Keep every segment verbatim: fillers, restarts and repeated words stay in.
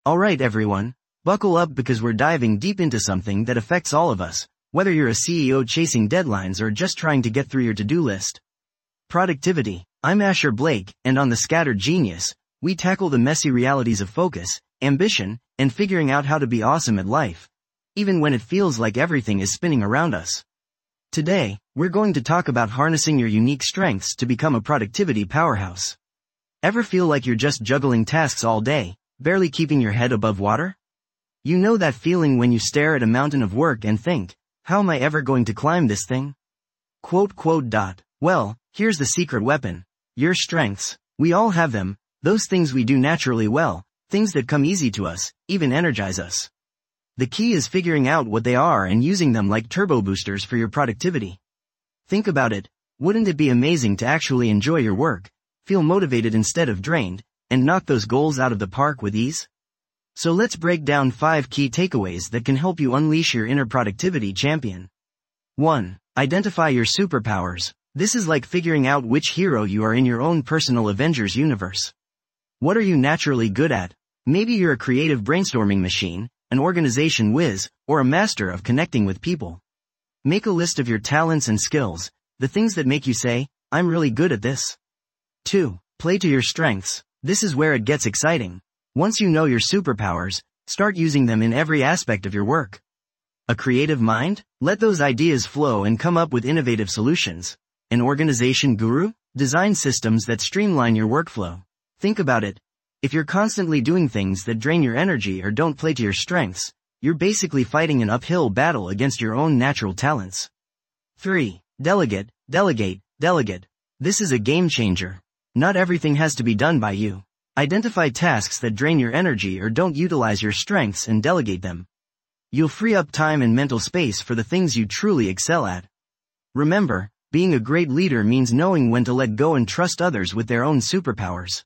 Alright everyone, buckle up because we're diving deep into something that affects all of us, whether you're a C E O chasing deadlines or just trying to get through your to-do list. Productivity. I'm Asher Blake, and on The Scattered Genius, we tackle the messy realities of focus, ambition, and figuring out how to be awesome at life, even when it feels like everything is spinning around us. Today, we're going to talk about harnessing your unique strengths to become a productivity powerhouse. Ever feel like you're just juggling tasks all day, barely keeping your head above water? You know that feeling when you stare at a mountain of work and think, how am I ever going to climb this thing? Quote, quote, dot. Well, here's the secret weapon. Your strengths. We all have them, those things we do naturally well, things that come easy to us, even energize us. The key is figuring out what they are and using them like turbo boosters for your productivity. Think about it, wouldn't it be amazing to actually enjoy your work, feel motivated instead of drained, and knock those goals out of the park with ease? So let's break down five key takeaways that can help you unleash your inner productivity champion. one. Identify your superpowers. This is like figuring out which hero you are in your own personal Avengers universe. What are you naturally good at? Maybe you're a creative brainstorming machine, an organization whiz, or a master of connecting with people. Make a list of your talents and skills, the things that make you say, I'm really good at this. two. Play to your strengths. This is where it gets exciting. Once you know your superpowers, start using them in every aspect of your work. A creative mind? Let those ideas flow and come up with innovative solutions. An organization guru? Design systems that streamline your workflow. Think about it. If you're constantly doing things that drain your energy or don't play to your strengths, you're basically fighting an uphill battle against your own natural talents. three. Delegate, delegate, delegate. This is a game changer. Not everything has to be done by you. Identify tasks that drain your energy or don't utilize your strengths and delegate them. You'll free up time and mental space for the things you truly excel at. Remember, being a great leader means knowing when to let go and trust others with their own superpowers.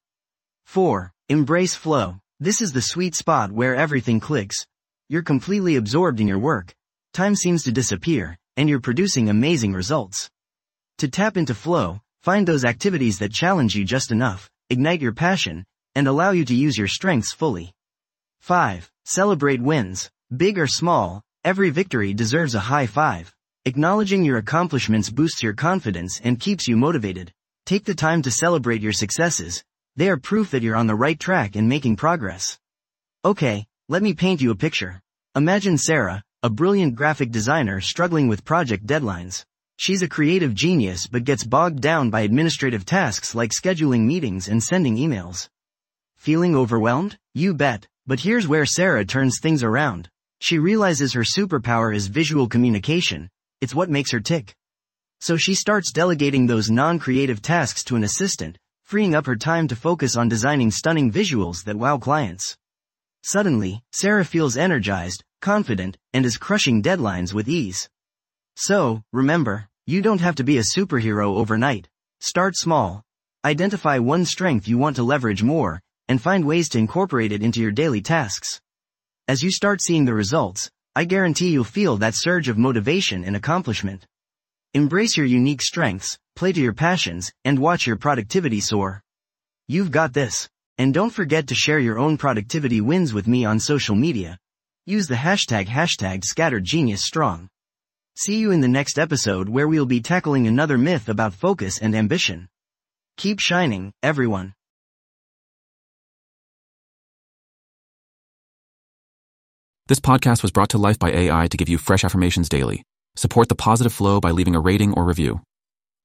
four. Embrace flow. This is the sweet spot where everything clicks. You're completely absorbed in your work. Time seems to disappear, and you're producing amazing results. To tap into flow, find those activities that challenge you just enough, ignite your passion, and allow you to use your strengths fully. five. Celebrate wins. Big or small, every victory deserves a high five. Acknowledging your accomplishments boosts your confidence and keeps you motivated. Take the time to celebrate your successes. They are proof that you're on the right track and making progress. Okay, let me paint you a picture. Imagine Sarah, a brilliant graphic designer struggling with project deadlines. She's a creative genius but gets bogged down by administrative tasks like scheduling meetings and sending emails. Feeling overwhelmed? You bet, but here's where Sarah turns things around. She realizes her superpower is visual communication. It's what makes her tick. So she starts delegating those non-creative tasks to an assistant, freeing up her time to focus on designing stunning visuals that wow clients. Suddenly, Sarah feels energized, confident, and is crushing deadlines with ease. So, remember, you don't have to be a superhero overnight. Start small. Identify one strength you want to leverage more, and find ways to incorporate it into your daily tasks. As you start seeing the results, I guarantee you'll feel that surge of motivation and accomplishment. Embrace your unique strengths, play to your passions, and watch your productivity soar. You've got this. And don't forget to share your own productivity wins with me on social media. Use the hashtag hashtag ScatteredGeniusStrong. See you in the next episode where we'll be tackling another myth about focus and ambition. Keep shining, everyone. This podcast was brought to life by A I to give you fresh affirmations daily. Support the positive flow by leaving a rating or review.